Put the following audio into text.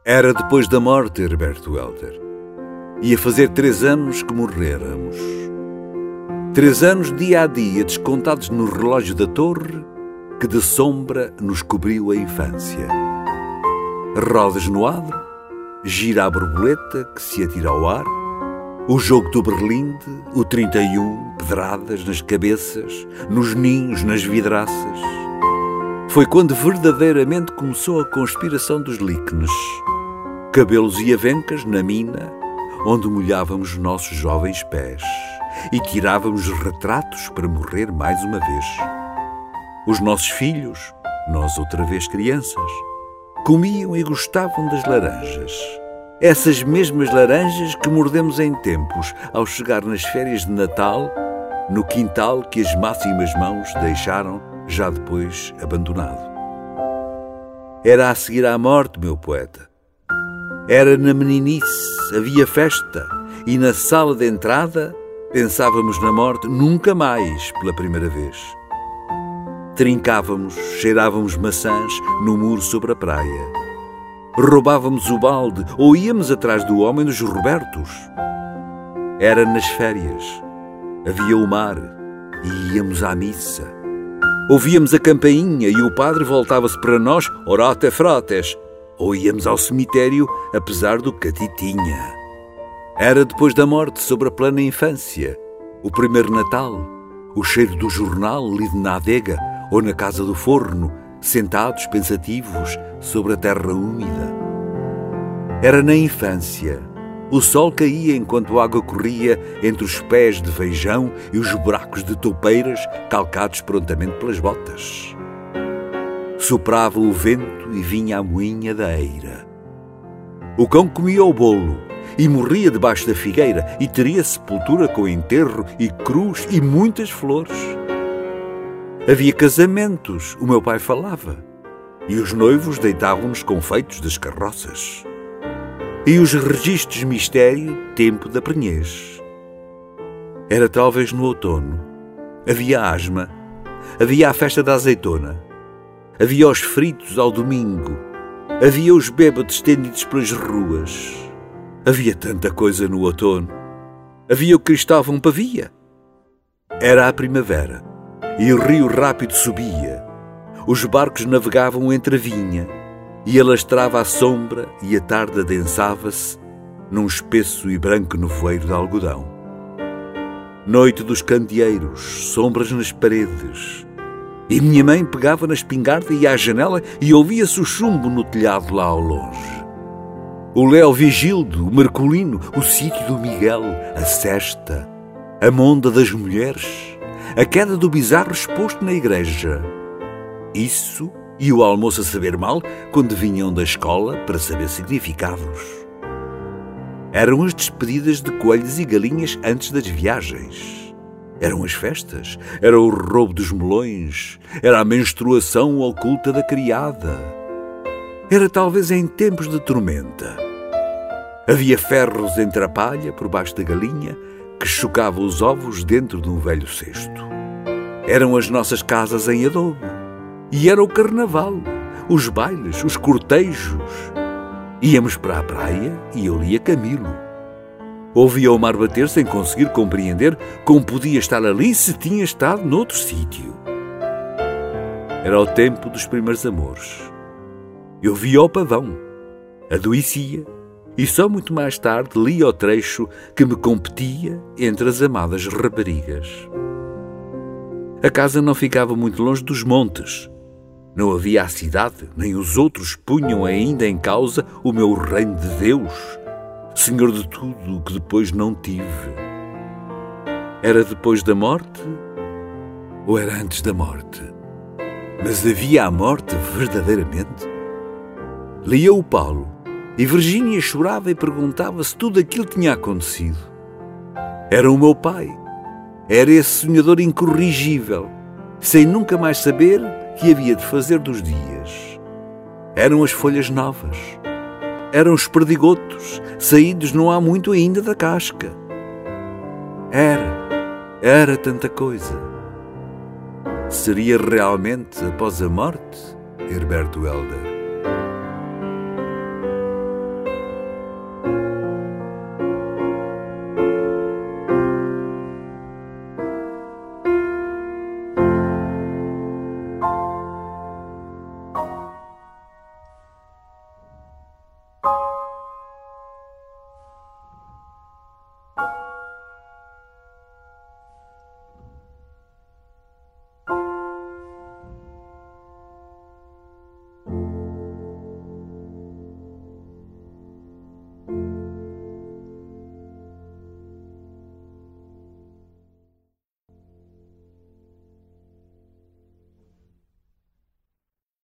Era depois da morte, Herberto Helder. Ia fazer 3 anos que morréramos. 3 anos dia a dia, descontados no relógio da torre, que de sombra nos cobriu a infância. Rodas no adro, gira a borboleta que se atira ao ar, o jogo do berlinde, o 31, pedradas nas cabeças, nos ninhos, nas vidraças. Foi quando verdadeiramente começou a conspiração dos líquenes. Cabelos e avencas na mina, onde molhávamos os nossos jovens pés e tirávamos retratos para morrer mais uma vez. Os nossos filhos, nós outra vez crianças, comiam e gostavam das laranjas. Essas mesmas laranjas que mordemos em tempos ao chegar nas férias de Natal, no quintal que as máximas mãos deixaram já depois abandonado. Era a seguir à morte, meu poeta. Era na meninice, havia festa, e na sala de entrada pensávamos na morte nunca mais pela primeira vez. Trincávamos, cheirávamos maçãs no muro sobre a praia. Roubávamos o balde ou íamos atrás do homem dos Robertos. Era nas férias, havia o mar e íamos à missa. Ouvíamos a campainha e o padre voltava-se para nós, orate frates, ou íamos ao cemitério, apesar do catitinha. Era depois da morte sobre a plana infância, o primeiro Natal, o cheiro do jornal lido na adega ou na casa do forno, sentados pensativos sobre a terra úmida. Era na infância. O sol caía enquanto a água corria entre os pés de feijão e os buracos de toupeiras calcados prontamente pelas botas. Soprava o vento e vinha a moinha da eira. O cão comia o bolo e morria debaixo da figueira e teria sepultura com enterro e cruz e muitas flores. Havia casamentos, o meu pai falava, e os noivos deitavam nos confeitos das carroças. E os registros mistério, tempo da prenhez. Era talvez no outono. Havia asma, havia a festa da azeitona, havia os fritos ao domingo, havia os bêbados estendidos pelas ruas. Havia tanta coisa no outono. Havia o Cristóvão Pavia. Era a primavera, e o rio rápido subia. Os barcos navegavam entre a vinha, e alastrava a sombra e a tarde adensava-se num espesso e branco nevoeiro de algodão. Noite dos candeeiros, sombras nas paredes. E minha mãe pegava na espingarda e ia à janela e ouvia-se o chumbo no telhado lá ao longe. O Léo Vigildo, o Marcolino, o sítio do Miguel, a cesta, a monda das mulheres, a queda do bizarro exposto na igreja. Isso e o almoço a saber mal quando vinham da escola para saber significados. Eram as despedidas de coelhos e galinhas antes das viagens. Eram as festas, era o roubo dos melões, era a menstruação oculta da criada. Era talvez em tempos de tormenta. Havia ferros entre a palha por baixo da galinha que chocava os ovos dentro de um velho cesto. Eram as nossas casas em adobe. E era o carnaval, os bailes, os cortejos. Íamos para a praia e eu lia Camilo. Ouvia o mar bater sem conseguir compreender como podia estar ali se tinha estado noutro sítio. Era o tempo dos primeiros amores. Eu via o pavão, adoecia, e só muito mais tarde lia o trecho que me competia entre as amadas raparigas. A casa não ficava muito longe dos montes. Não havia a cidade, nem os outros punham ainda em causa o meu reino de Deus, Senhor de tudo o que depois não tive. Era depois da morte ou era antes da morte? Mas havia a morte verdadeiramente? Lia o Paulo e Virgínia chorava e perguntava se tudo aquilo tinha acontecido. Era o meu pai. Era esse sonhador incorrigível, sem nunca mais saber que havia de fazer dos dias. Eram as folhas novas. Eram os perdigotos, saídos não há muito ainda da casca. Era tanta coisa. Seria realmente após a morte, Herberto Helder?